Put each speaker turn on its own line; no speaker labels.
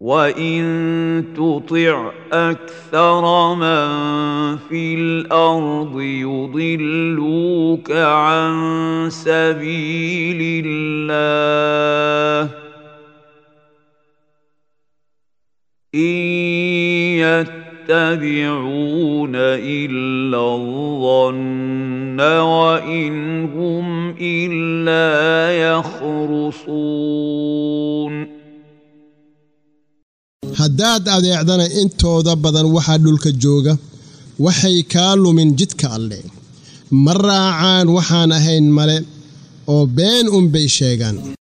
وإن تطع أكثر من في الأرض يضلوك عن سبيل الله إن يتبعون إلا الظن وإن هم إلا يخرصون
haddaad adeecdana intooda badan waxaa dhulka jooga waxay kaa lumin jidka alle ma raacaan waxaan ahayn male oo been un bay sheegaan